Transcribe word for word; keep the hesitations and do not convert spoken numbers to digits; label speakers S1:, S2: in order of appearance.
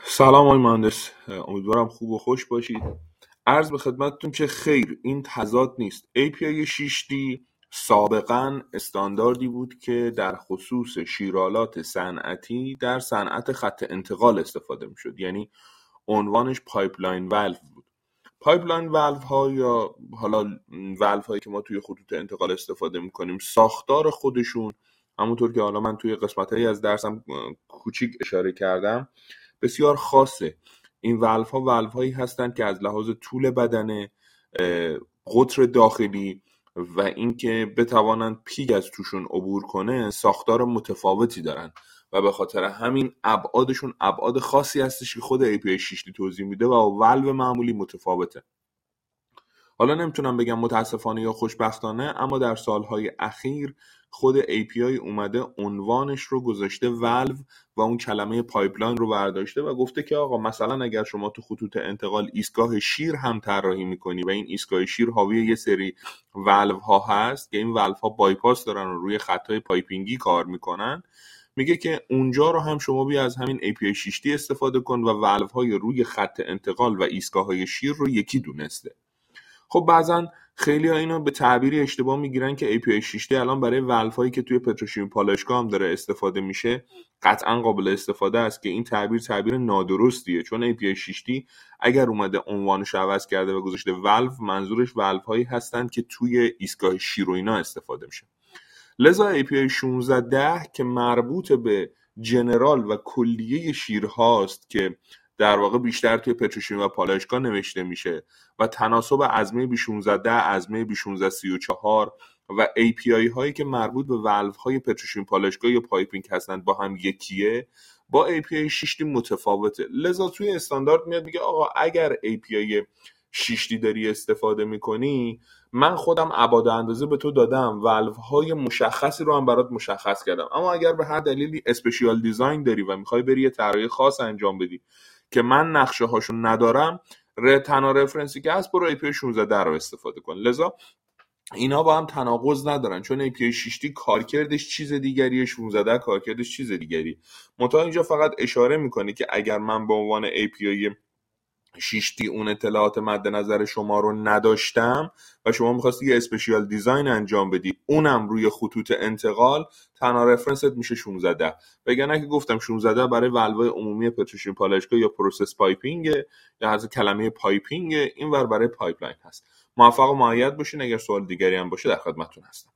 S1: سلام آقای مهندس، امیدوارم خوب و خوش باشید. عرض به خدمتتون که خیر، این تضاد نیست. ای پی آی شش دی سابقاً استانداردی بود که در خصوص شیرالات صنعتی در صنعت خط انتقال استفاده میشد، یعنی عنوانش پایپلاین والو بود. پایپلاین والو ها یا حالا والو هایی که ما توی خطوط انتقال استفاده میکنیم، ساختار خودشون همونطور که حالا من توی قسمت هایی از درسم کوچیک اشاره کردم بسیار خاصه. این والو ها والو هایی هستند که از لحاظ طول بدن، قطر داخلی و اینکه بتوانند پیگ از توشون عبور کنه ساختار متفاوتی دارن و به خاطر همین ابعادشون ابعاد خاصی هستش که خود ای پی آی شش دی توضیح میده و والو معمولی متفاوته. حالا نمیتونم بگم متاسفانه یا خوشبختانه، اما در سالهای اخیر خود ای پی آی اومده عنوانش رو گذاشته والو و اون کلمه پایپلاین رو برداشته و گفته که آقا مثلا اگر شما تو خطوط انتقال ایستگاه شیر هم طراحی میکنی و این ایستگاه شیر حاوی یه سری والو ها هست که این والو ها بایپاس دارن و روی خطای پایپینگی کار میکنن، میگه که اونجا رو هم شما بیا از همین ای پی آی شش دی استفاده کن و والو های روی خط انتقال و ایستگاه های شیر رو یکی دونسته. خب بعضن خیلی ها اینو به تعبیری اشتباه میگیرن که ای پی آی شش دی الان برای والو هایی که توی پتروشیمی پالایشگاه هم داره استفاده میشه قطعا قابل استفاده است، که این تعبیر تعبیر نادرستیه، چون ای پی آی شش دی اگر اومده عنوانش عوض کرده و گذاشته والو، منظورش والو هایی هستن که توی ایستگاه شیر و اینا استفاده میشه. لذا ای پی آی شانزده ده که مربوط به جنرال و کلیه شیرهاست که در واقع بیشتر توی پتروشیمی و پالایشگاه نوشته میشه و تناسب ازمه بی شانزده ده، ازمه بی شانزده سی و چهار و ای پی آی هایی که مربوط به والو های پتروشیمی پالایشگاه یا پایپینگ هستند با هم یکیه، با ای پی آی شش دی متفاوته. لذا توی استاندارد میاد میگه آقا اگر ای پی آی شش دی داری استفاده میکنی، من خودم ابعاد اندازه به تو دادم، والو های مشخصی رو هم برات مشخص کردم، اما اگر به هر دلیلی اسپشیال دیزاین داری و میخوای بری یه طراحی خاص انجام بدی که من نقشه هاشو ندارم، ر تنها رفرنسی که هست برو ای پی آی شانزده ده رو استفاده کن. لذا اینا با هم تناقض ندارن، چون ای پی آی شش دی کارکردش چیز دیگریه، شانزده کارکردش چیز دیگری. منتها اینجا فقط اشاره میکنه که اگر من به عنوان ای پی آی شش دی اون اطلاعات مد نظر شما رو نداشتم و شما می‌خواستی یه اسپشیال دیزاین انجام بدی، اونم روی خطوط انتقال، تنها رفرنست میشه شانزده ده. وگرنه که گفتم شانزده برای والوهای عمومی پتروشیمی پالایشگاه یا پروسس پایپینگ یا از کلمه پایپینگ، اینور برای پایپلاین هست. موفق و مؤید باشین. اگر سوال دیگری هم باشه در خدمتتون هستم.